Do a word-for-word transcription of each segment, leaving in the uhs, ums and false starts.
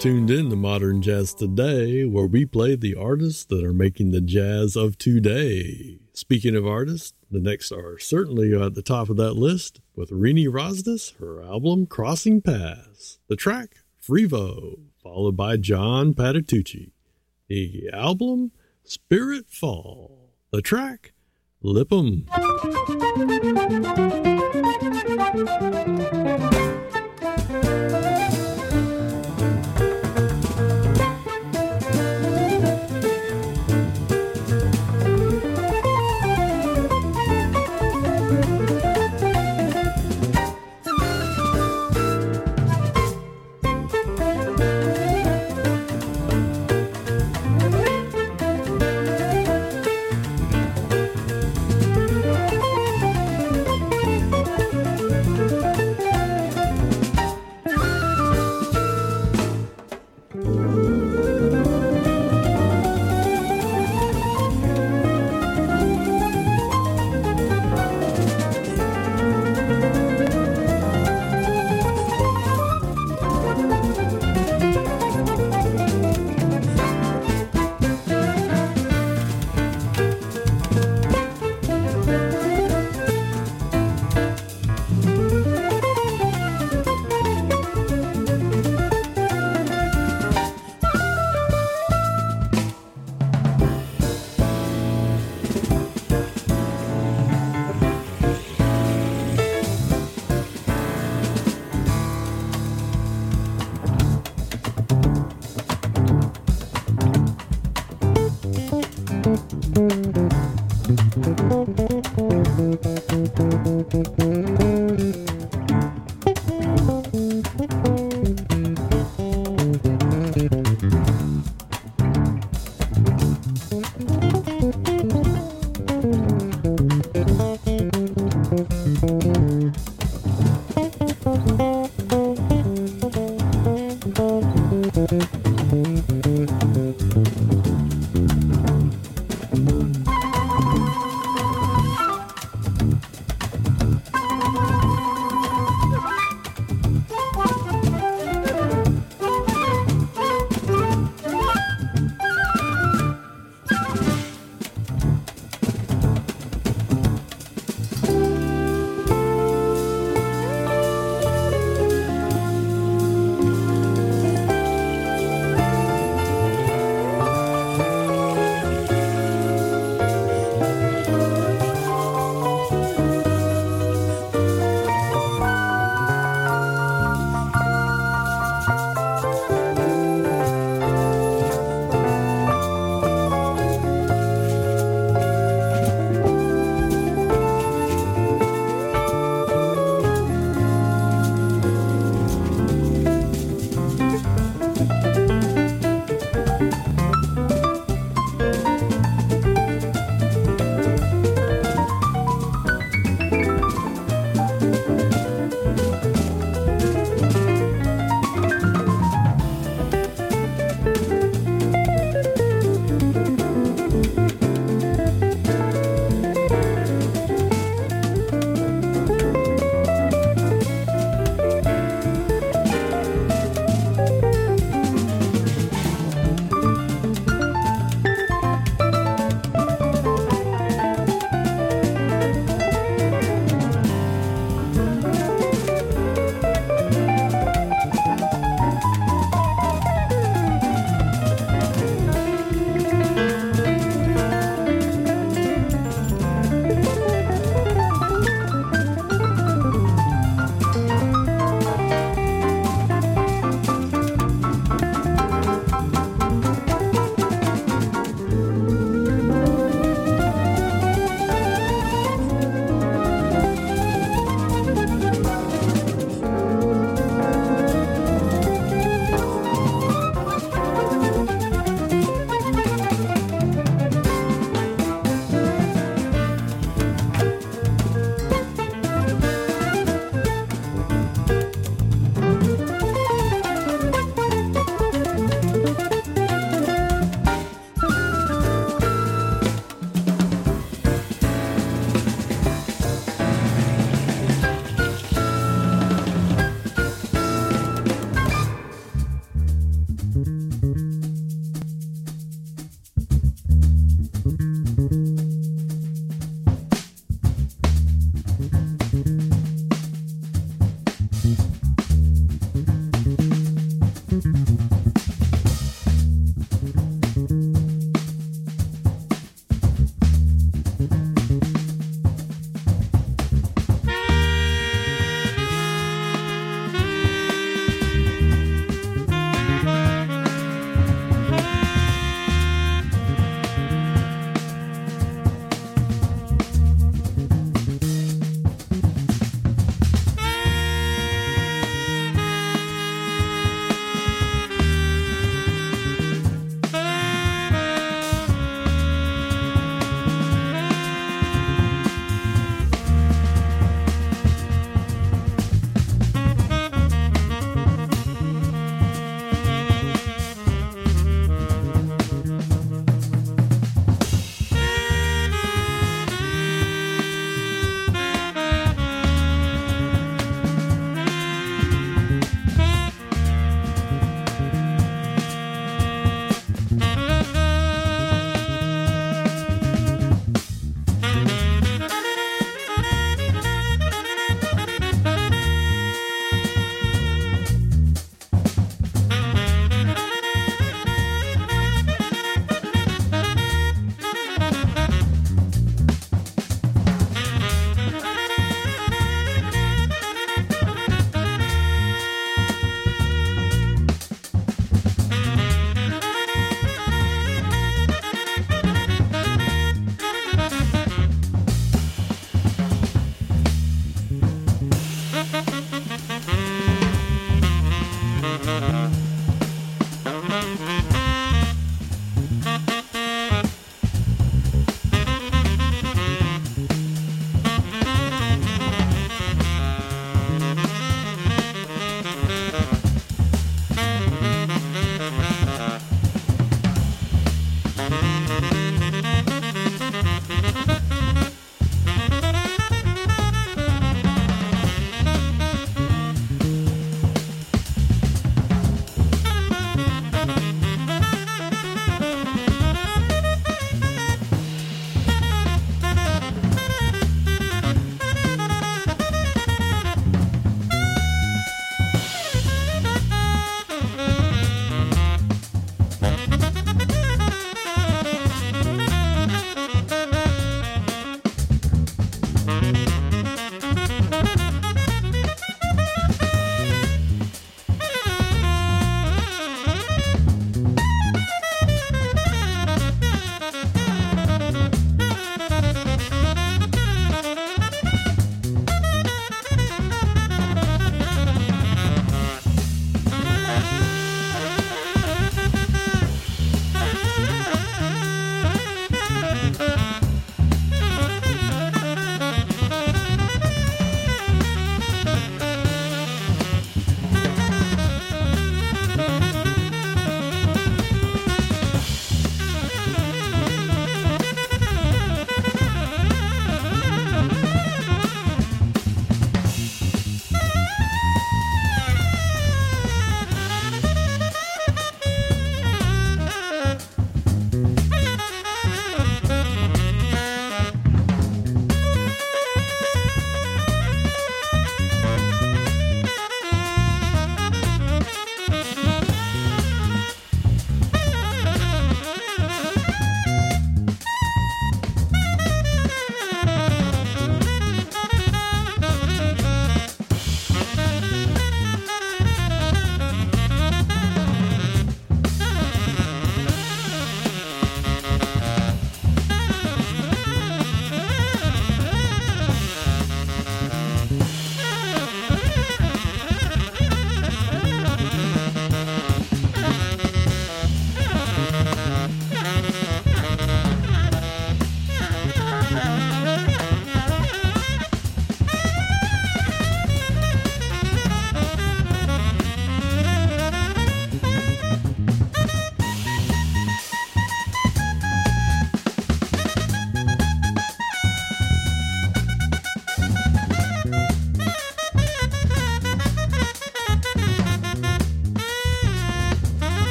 tuned in to Modern Jazz Today, where we play the artists that are making the jazz of today. Speaking of artists, the next are certainly at the top of that list with Rini Rosnes, her album Crossing Paths. The track, Frevo, followed by John Patitucci. The album, Spirit Fall. The track, Lip'em.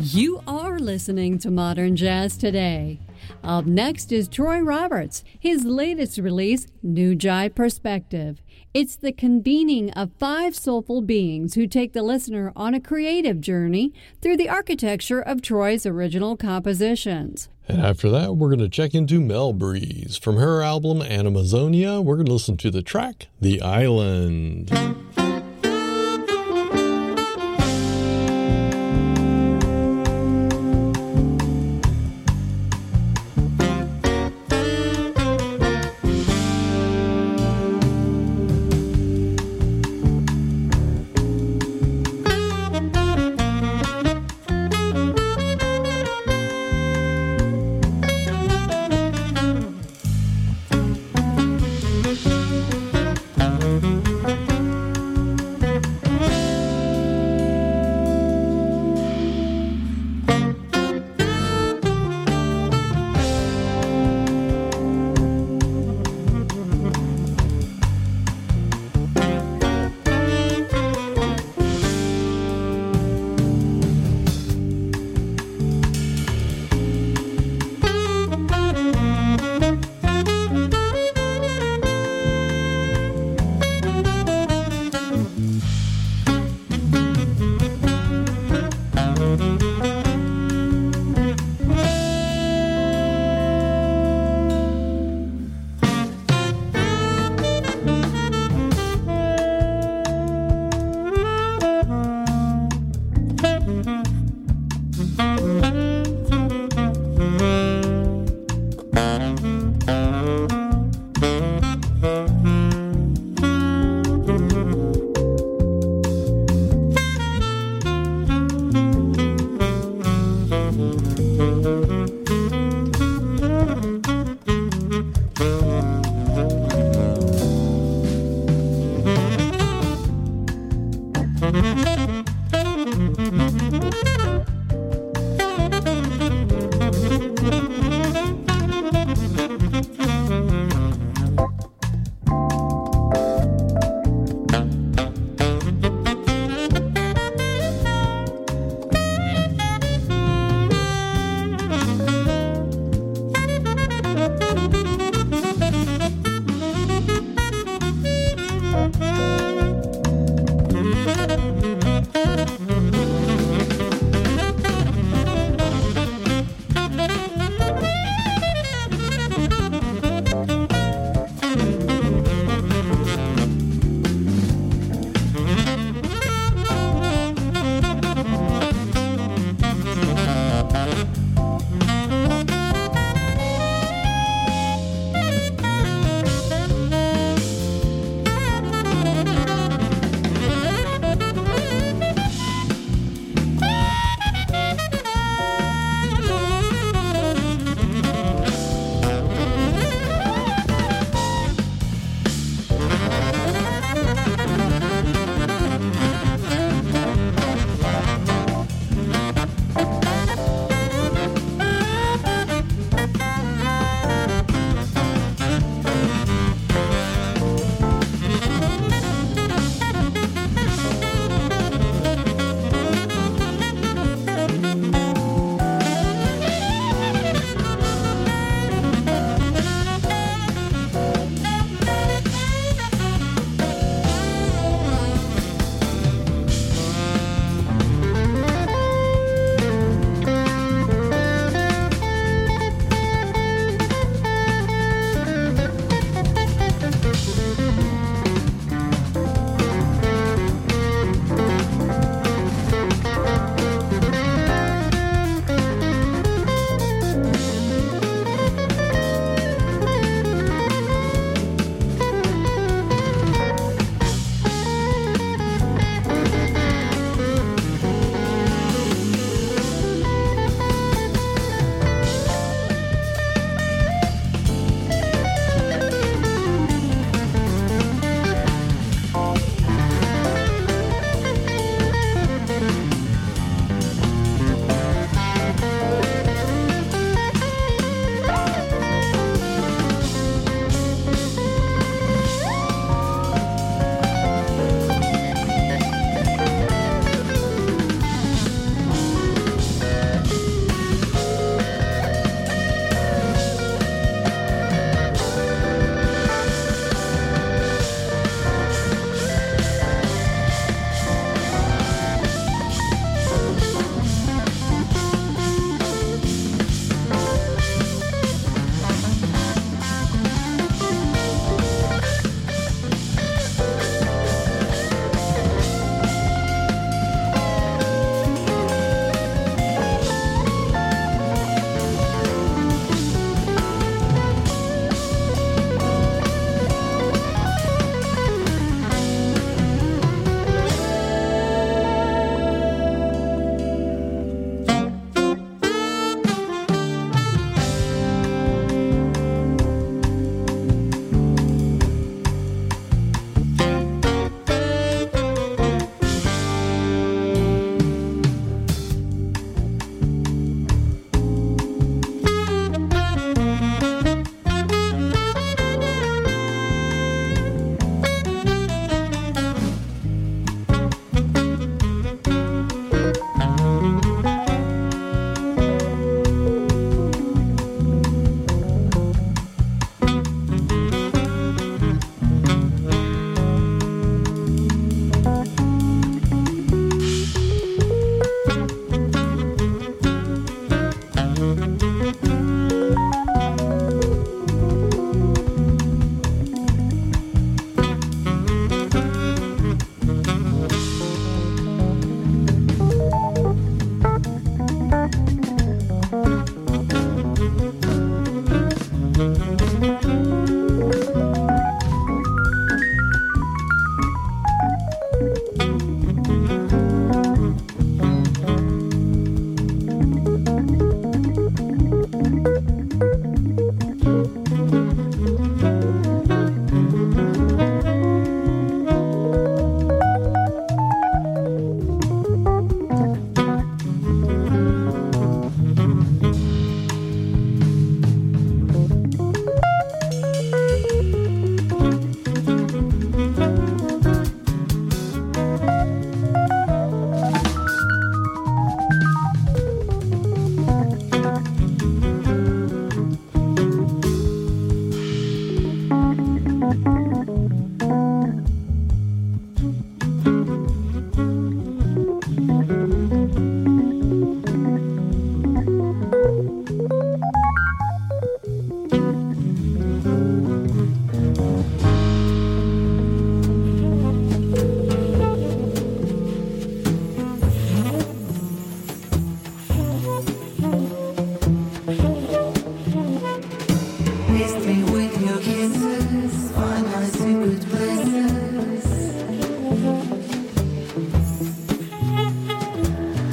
You are listening to Modern Jazz Today. Up next is Troy Roberts, his latest release, New Jive Perspective. It's the convening of five soulful beings who take the listener on a creative journey through the architecture of Troy's original compositions. And after that, we're going to check into Mel Breeze. From her album, Animazonia, we're going to listen to the track, The Island. Thank you.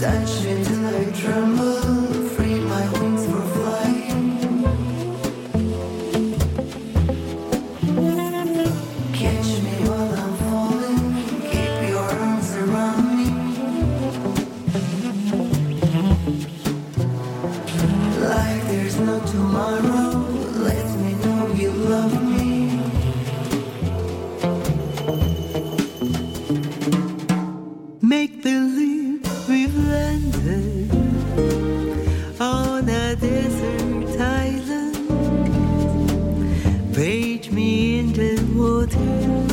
Touch me till I tremble, free my wings for flying. Catch me while I'm falling, keep your arms around me. Like there's no tomorrow, let me know you love me. Make believe we've landed on a desert island. Bathe me in the waters,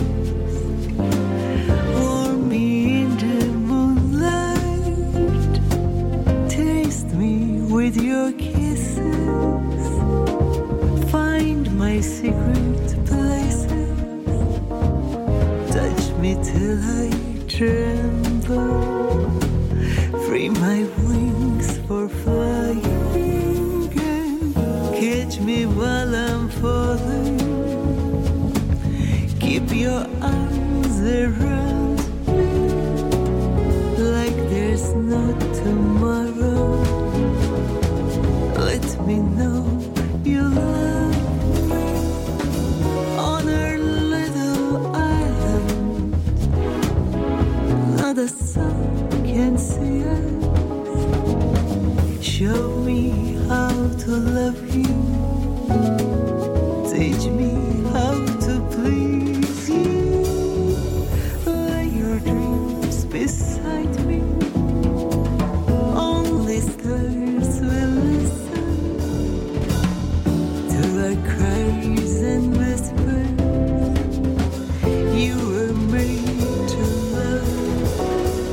warm me in the moonlight. Taste me with your kisses, find my secret places. Touch me till I tremble, free my wings for flying. Catch me while I'm falling, keep your arms around me. Like there's no tomorrow, let me know you love me. On our little island, not the sun can see us. Show me how to love you. Teach me how to please you. Lay your dreams beside me. Only stars will listen to our cries and whispers. You were made to love.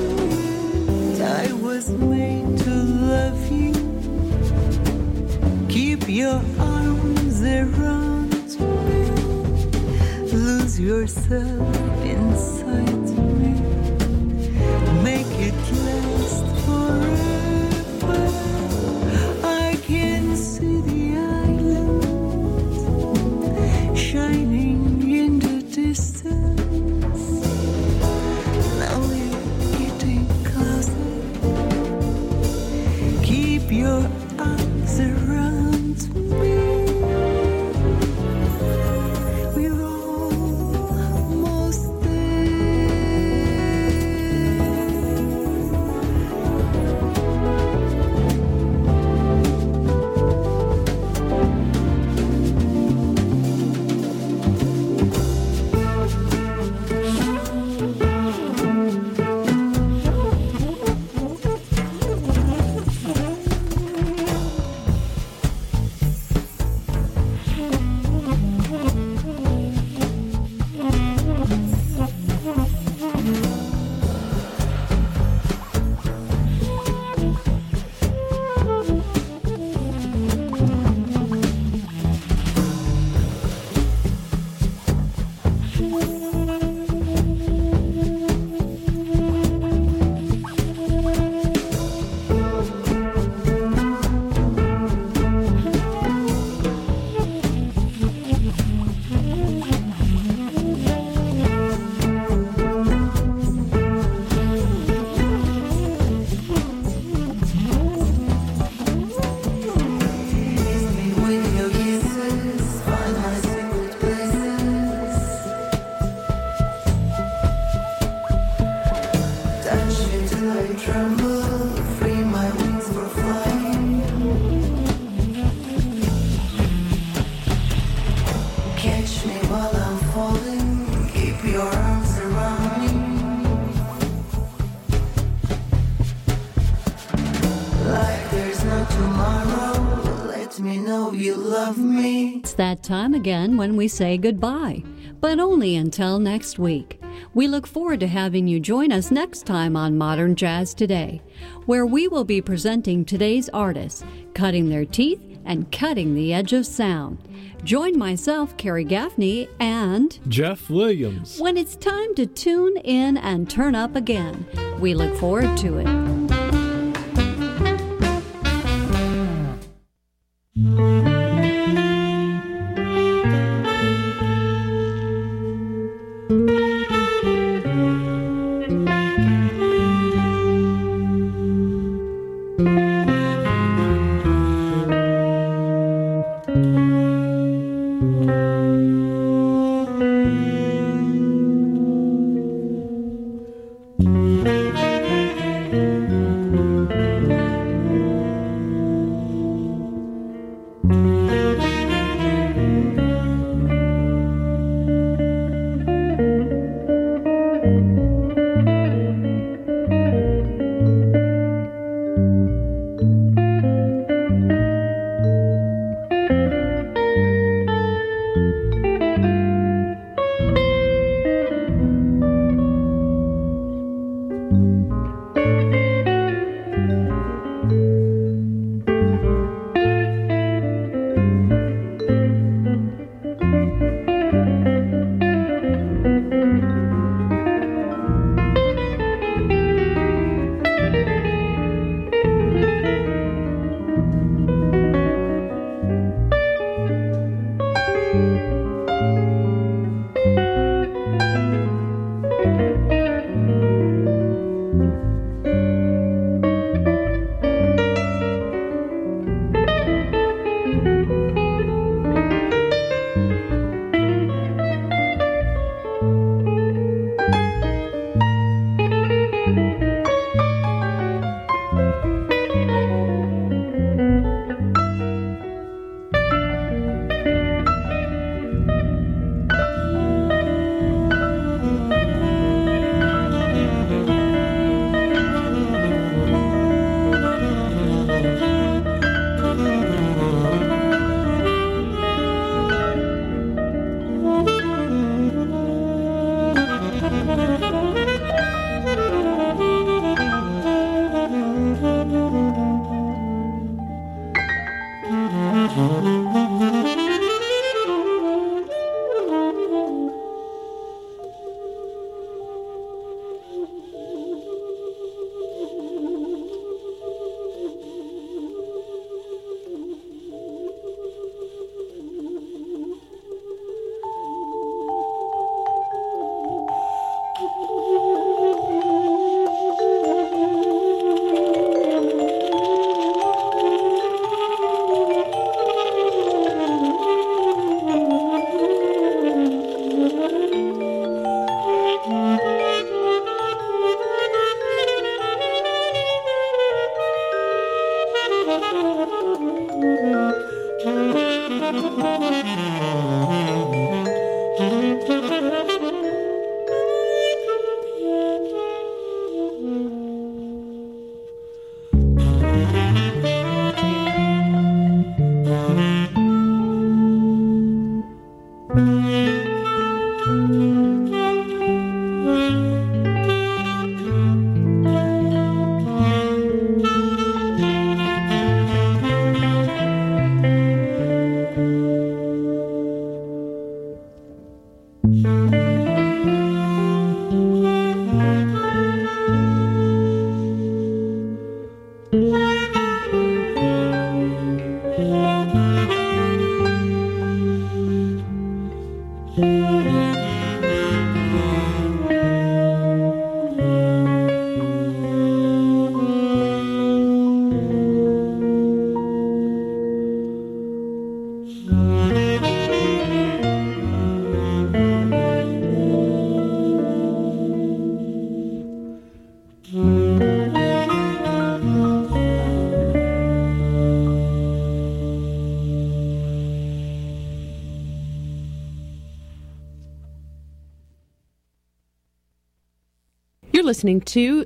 I was made to love you. Keep your arms around me. Lose yourself inside me. Make it last forever. I can see the island shining in the distance. Now we're getting closer. Keep your arms around me. We're almost It's that time again when we say goodbye, but only until next week. We look forward to having you join us next time on Modern Jazz Today, where we will be presenting today's artists, cutting their teeth and cutting the edge of sound. Join myself, Carrie Gaffney, and Jeff Williams when it's time to tune in and turn up again. We look forward to it. Listening to